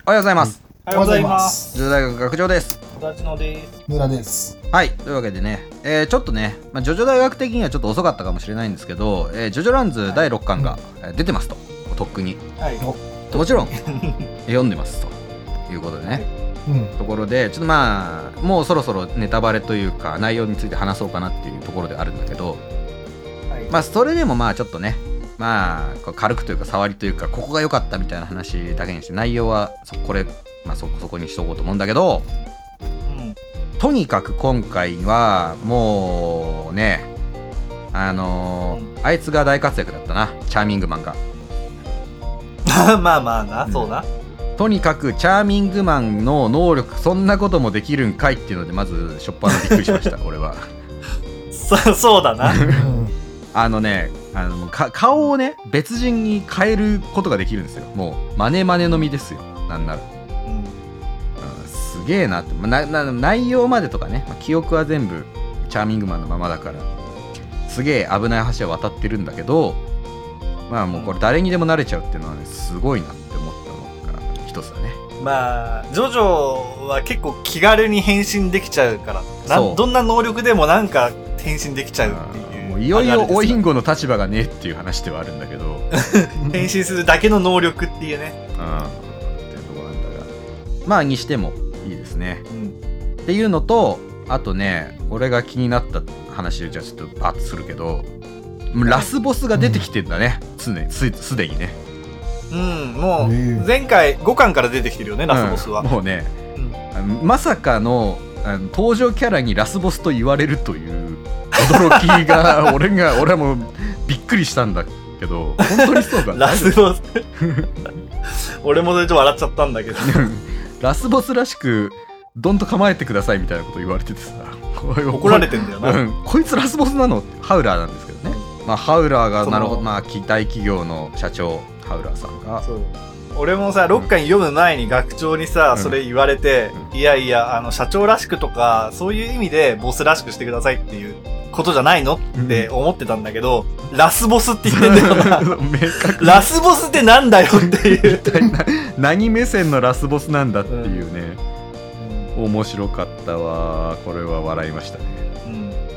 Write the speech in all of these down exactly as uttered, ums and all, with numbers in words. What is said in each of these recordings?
おはようございます。 おはようございます。 ジョジョ大学学長です。 立野です。 村です。 はい、というわけでね、えー、ちょっとね、まあ、ジョジョ大学的にはちょっと遅かったかもしれないんですけど、えー、ジョジョランズだいろっかんが、はい、出てますと、とっくに、 はい、 もちろん読んでますということでね、うん、ところでちょっとまあもうそろそろネタバレというか内容について話そうかなっていうところであるんだけど、はい、まあそれでもまあちょっとね、まあ軽くというか触りというかここが良かったみたいな話だけにして内容はそこれ、まあ、そ, そこにしとこうと思うんだけど、うん、とにかく今回はもうねあのーうん、あいつが大活躍だったな、チャーミングマンがまあまあな、うん、そうな。 とにかくチャーミングマンの能力そんなこともできるんかいっていうのでまずしょっぱなびっくりしました俺はそ, そうだなあのねあのか顔をね別人に変えることができるんですよ。もうマネマネの実ですよ、なんなら、うんうん、すげえなって、なな内容までとかね、まあ、記憶は全部チャーミングマンのままだからすげえ危ない橋は渡ってるんだけど、まあもうこれ誰にでも慣れちゃうっていうのはねすごいなって思ったのが一つだね。 まあジョジョは結構気軽に変身できちゃうからな、どんな能力でもなんか変身できちゃうっていう、 もういよいよオインゴの立場がねっていう話ではあるんだけど変身するだけの能力っていうね、 うん、っていうところなんだが、まあにしてもいいですね、うん、っていうのと、あとね俺が気になった話をじゃあちょっとバッとするけど、ラスボスが出てきてんだね、うん、す, すでにね。 うん、もう前回ごかんから出てきてるよね、ラスボスは、 うん、もうね、うん、まさか の, あの登場キャラにラスボスと言われるという驚きが俺が俺はもうびっくりしたんだけど、本当にそうかラスボス俺もそれと笑っちゃったんだけどラスボスらしくどんと構えてくださいみたいなこと言われててさ、 怒られてんだよな、 うん、こいつラスボスなのって。ハウラーなんですけどね、まあ、ハウラーがなるほど、まあ、大企業の社長ハウラーさんが、そう俺もさろっかん読む前に学長にさ、うん、それ言われて、うん、いやいやあの社長らしくとかそういう意味でボスらしくしてくださいっていうことじゃないのって思ってたんだけど、うん、ラスボスって言ってんだよなラスボスってなんだよっていう何目線のラスボスなんだっていうね、うん、面白かったわ、これは笑いましたね、うん、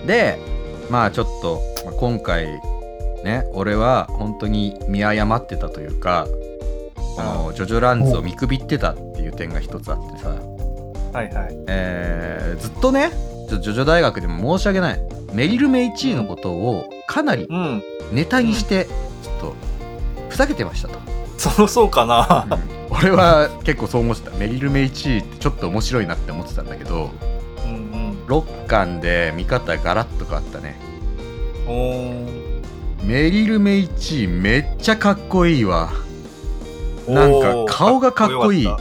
でまあちょっと今回ね俺は本当に見誤ってたというか、このジョジョランズを見くびってたっていう点が一つあってさ、 はいはい、 えー、ずっとねジョジョ大学でも申し訳ない、メリル・メイチーのことをかなりネタにしてちょっとふざけてましたと、 うん、そうかな、 うん、俺は結構そう思ってた。メリル・メイチーってちょっと面白いなって思ってたんだけど、うんうん、ろっかんで見方ガラッと変わったね。 おー、 メリル・メイチーめっちゃかっこいいわ。なんか顔がかっこいい。うん。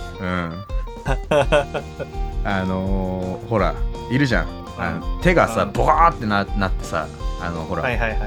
あのー、ほらいるじゃん。あの手がさボワーって な, なってさ、あのほら、はいはいはいはい、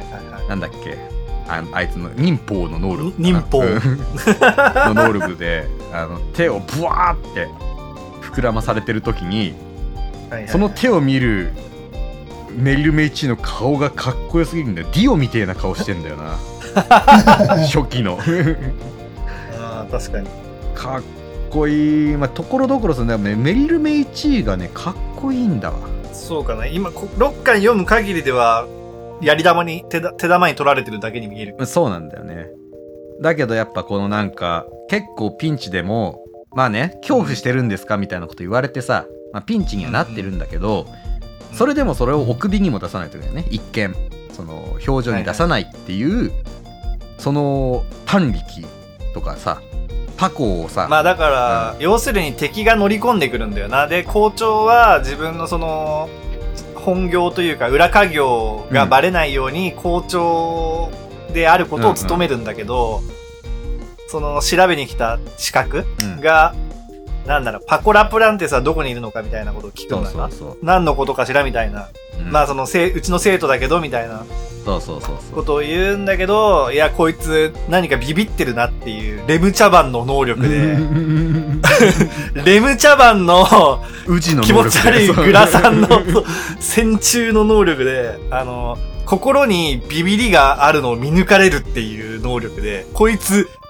なんだっけ、あ, あいつの忍法の能力、 忍法の能力であの手をブワーって膨らまされてる時に、はいはいはい、その手を見るメリル・メイチーの顔がかっこよすぎるんだよ。ディオみてえな顔してんだよな初期のあ確かにかっこいい、まあ、ところどころですね。メリル・メイチーがねかっこいいんだわ。 そうかな、今ろっかん読む限りではやり玉に 手, 手玉に取られてるだけに見える。 そうなんだよね。だけどやっぱこのなんか結構ピンチでもまあね恐怖してるんですかみたいなこと言われてさ、まあ、ピンチにはなってるんだけど、うんうん、それでもそれをお首にも出さないといけないね。一見その表情に出さないっていう、はいはい、その短力とかさタコをさ、 まあだから、うん、要するに敵が乗り込んでくるんだよな。で校長は自分のその本業というか裏稼業がバレないように校長であることを務めるんだけど、うんうん、その調べに来た資格が、うん、なんだろう、パコラプランテスはどこにいるのかみたいなことを聞くんだよな。そうそうそう、何のことかしらみたいな、うん、まあそのせうちの生徒だけどみたいなそうそうそうそうことを言うんだけど、いやこいつ何かビビってるなっていうレム茶番の能力でレム茶番の気持ち悪いグラサンの戦中の能力で、あの心にビビりがあるのを見抜かれるっていう能力で、こいつ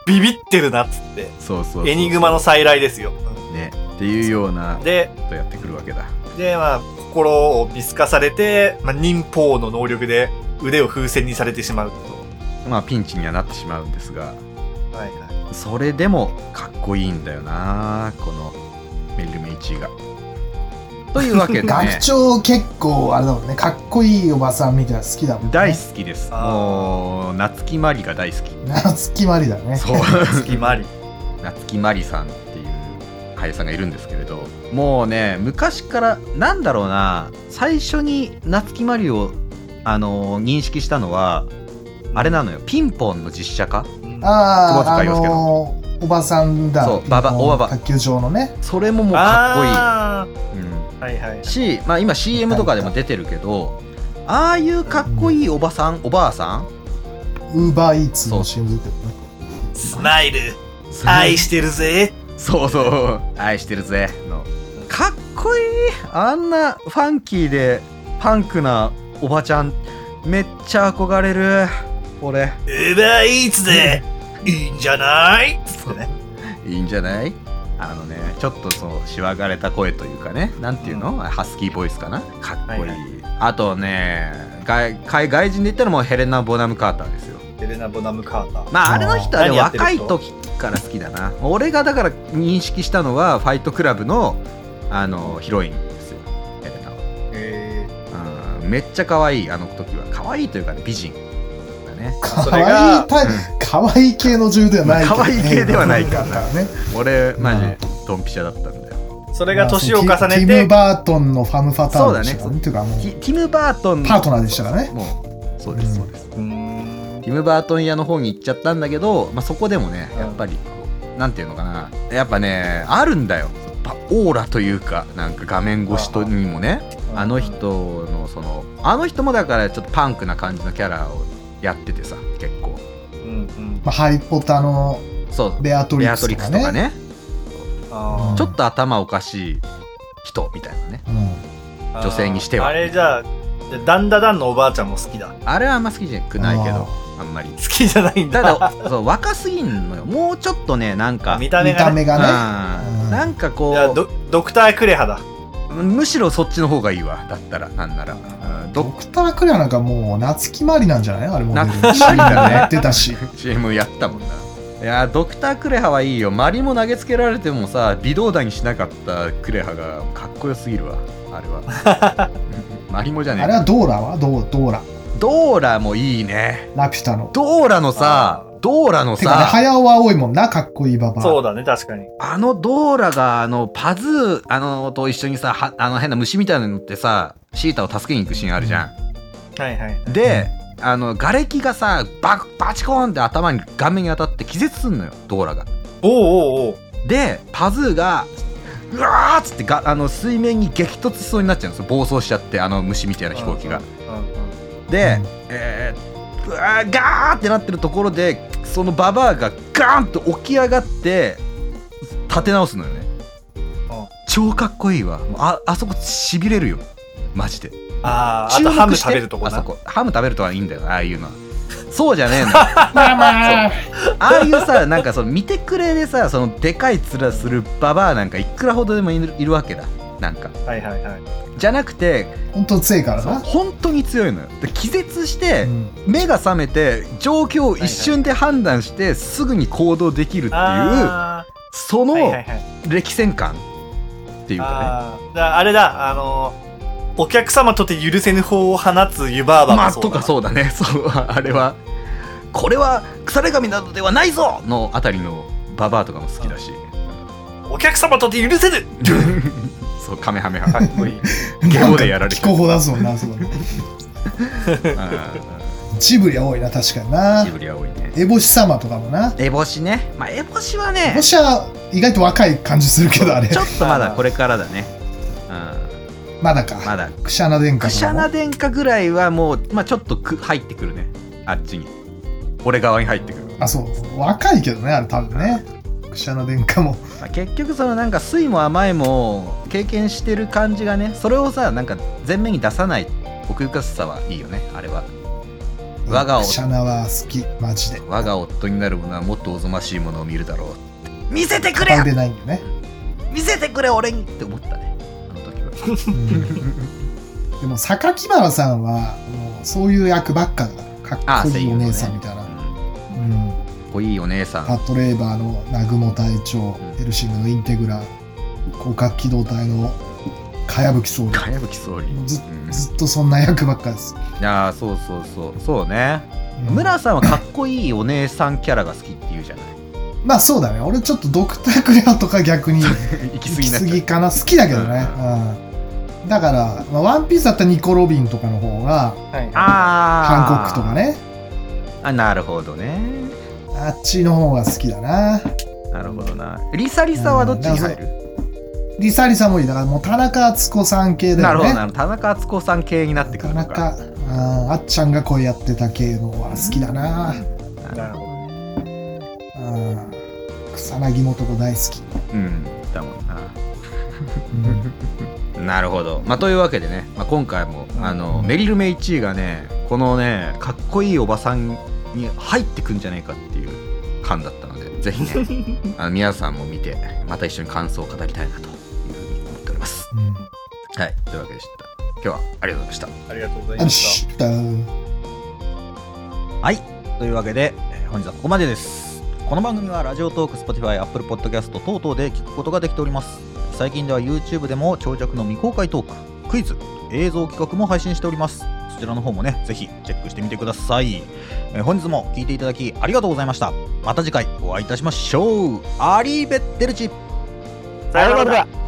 ビビってるなっつってそうそうそうそうエニグマの再来ですよ、 ね、っていうようなでことやってくるわけだ。 でまあ心を見透かされて、まあ、忍法の能力で腕を風船にされてしまうと、 まあピンチにはなってしまうんですが、 はいはい、 それでもかっこいいんだよなこのメリルメイチーが。というわけでね学長結構あれだもんね、かっこいいおばさんみたいなの好きだもんね。 大好きです。もう夏木マリが大好き。 夏木マリだね。 そう夏木マリ夏木マリさんっていう俳優さんがいるんですけれど、もうね昔からなんだろうな、最初に夏木マリをあのー、認識したのはあれなのよ、ピンポンの実写化。 ああ、あのー、おばさんだ。 そう、ババおばば卓球場のね。 それももうかっこいい。うんはいはい、 し、まあ、今 シーエム とかでも出てるけど、ああいうかっこいいおばさん、おばあさん、 ウーバーイーツの シーエム 出てるね。 スマイル愛してるぜ、 そうそう愛してるぜのかっこいい。あんなファンキーでパンクなおばちゃんめっちゃ憧れる俺。 ウーバーイーツでいいんじゃないつってね、 いいんじゃない。あのねちょっとそうしわがれた声というかね、なんていうの、うん、ハスキーボイスかな、かっこいい、はいはい、あとね外, 外人で言ったらもうヘレナ・ボナム・カーターですよ。 ヘレナ・ボナム・カーター、 まああれの人はね若い時から好きだな。俺がだから認識したのはファイトクラブのあのヒロインですよ、ヘレナは。 へー、うん、めっちゃ可愛い。あの時は可愛いというかね美人だね。 可愛いタイプ、可愛い系の女優ではないけど、ね、 可愛い系ではないからね。 俺マジドンピシャだったんだよ。 それが年を重ねて、 ティム・バートンのファム・ファタールでしたからね。 そうだね。 ていうかもうティム・バートンのパートナーでしたからね。 もうそうですそうです。 うん、 ティム・バートン屋の方に行っちゃったんだけど、まあ、そこでもねやっぱりなんていうのかな、やっぱねあるんだよオーラというか、なんか画面越しとにもね、あの人のそのあの人もだからちょっとパンクな感じのキャラをやっててさ、結構、 うんうん、 まあ、ハリポタのベアトリックスとか ね, とかね、 あ、 ちょっと頭おかしい人みたいなね、うん、女性にしては。 あれじゃあダンダダンのおばあちゃんも好きだ。 あれはあんま好きじゃなくないけど、あんまり好きじゃないんだ。 ただそう若すぎんのよ、もうちょっとね、なんか見た目が ね, 見た目がね、 うん、なんかこう、 いや ド, ドクタークレハだ。 むしろそっちの方がいいわ、だったら。なんなら、うん、 ドクタークレハなんかもう夏木マリなんじゃない、あれも夏木マリだね、 やってたしシーエム やったもんな。いやドクタークレハはいいよ。マリも投げつけられてもさ微動だにしなかったクレハがかっこよすぎるわ、あれはマリモじゃねえ。 あれはドーラはドードーラドーラもいいね。 ラピュタのドーラのさ、ドーラのさ、 てかね、早尾は多いもんな、かっこいいババア。 そうだね、確かに。 あのドーラがあのパズーあのと一緒にさ、はあの変な虫みたいなのってさ、シータを助けに行くシーンあるじゃん、 うん、はいはい。 で、あの瓦礫がさ バ, バチコーンって頭に顔面に当たって気絶すんのよ、ドーラが。 おうおうおう。 でパズーがうわーっつってがあの水面に激突しそうになっちゃうんですよ、暴走しちゃって、あの虫みたいな飛行機が、うんうんうんうん、で、うん、えー、うわーガーってなってるところでそのババアがガーンと起き上がって立て直すのよね、うん、超かっこいいわ。 あ, あそこしびれるよマジで。 ああ、あとハム食べるとこな。 あそこハム食べるとはいいんだよ、ああいうのは。そうじゃねえんだまあまあああいうさ、なんかその見てくれでさ、そのでかい面するババアなんかいくらほどでもいる、いるわけだ、なんか。 はいはいはい。 じゃなくて本当強いからな。 本当に強いのよ。で気絶して、うん、目が覚めて状況を一瞬で判断して、はいはい、すぐに行動できるっていうその歴戦感っていうかね。 あ, だあれだ、あのーお客様とて許せぬ法を放つ湯婆婆もそうだ、まあ、とかそうだね、そうあれはこれは腐れ神などではないぞのあたりのババアとかも好きだし、 うん、お客様とて許せぬそうカメハメハかっこいいゲボでやられてピコホ出すもんな、そうジブリは多いな、確かにな。 ジブリは多いね。 エボシ様とかもな。 エボシね、まあエボシはね、 エボシは意外と若い感じするけど、あれちょっとまだこれからだね。 まだか。 まだクシャナ殿下。 クシャナ殿下ぐらいはもう、まあ、ちょっとく入ってくるね、あっちに。俺側に入ってくる。 あ、そう。若いけどね、あれ多分ね。クシャナ殿下も。 まあ、結局そのなんか酸いも甘いも経験してる感じがね、それをさ、なんか前面に出さない奥ゆかしさはいいよね、あれは。 我がクシャナは好きマジで。 我が夫になる者はもっとおぞましいものを見るだろう。見せてくれ語れないんよね。 見せてくれ俺にって思ったね、あの時は。 うん、でも榊原さんはもうそういう役ばっかだからかっこいいお姉さんみたいな。うん、かっこいいお姉さん。 パトレーバーの南雲隊長、うん、ヘルシングのインテグラ、広角機動隊の茅葺総理。 茅葺総理。 ず, うん、ずっとそんな役ばっかです。 いやそうそうそうそうね。うん、村さんはかっこいいお姉さんキャラが好きって言うじゃない。 まあそうだね。俺ちょっとドクタークレアとか逆に行き過ぎなっちゃう。行き過ぎかな。好きだけどね。うんうん、だから、まあ、ワンピースだったらニコ・ロビンとかの方が、はい、ハンコックとかね。 あ、なるほどね。 あっちの方が好きだな。 なるほどな。リサリサはどっちに入る？ リサリサもいい。だからもう田中敦子さん系だよね。 なるほど。田中敦子さん系になってくるのか。 田中、あ, あっちゃんが声やってた系のは好きだな。 なるほど。 草薙素子大好き。 うんだもんな。うん、なるほど。まあというわけでね、まあ、今回もあの、うん、メリル・メイチーがねこのねかっこいいおばさんに入ってくんじゃないかっていう感だったので、ぜひねあの皆さんも見てまた一緒に感想を語りたいなというふうに思っております。うん、はいというわけでした。今日はありがとうございました。 ありがとうございました。 はいというわけで本日はここまでです。この番組はラジオトーク、Spotify、Apple Podcast 等々で聞くことができております。最近では YouTube でも長尺の未公開トーク、クイズ、映像企画も配信しております。そちらの方もね、ぜひチェックしてみてください。えー、本日も聞いていただきありがとうございました。また次回お会いいたしましょう。アリーベッテルチ。 さよなら。